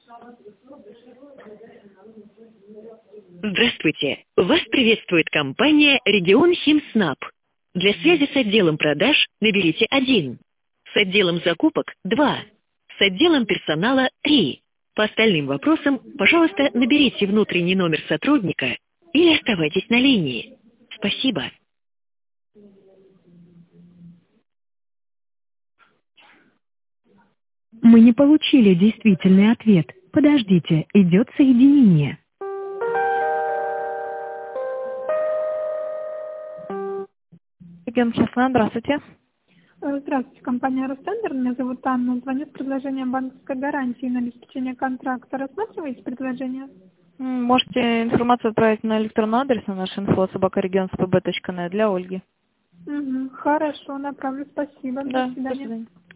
Здравствуйте! Вас приветствует компания «Регион Химснаб». Для связи с отделом продаж наберите 1, с отделом закупок 2, с отделом персонала 3. По остальным вопросам, пожалуйста, наберите внутренний номер сотрудника или оставайтесь на линии. Спасибо. Мы не получили действительный ответ. Подождите, идет соединение. Регион Химснаб, здравствуйте. Здравствуйте, компания «Ростендер». Меня зовут Анна. Звоню с предложением банковской гарантии на обеспечение контракта. Рассматриваете предложение? Можете информацию отправить на электронный адрес на наш info@regionspb.net для Ольги. Хорошо, направлю. Спасибо. Да, до свидания. до свидания.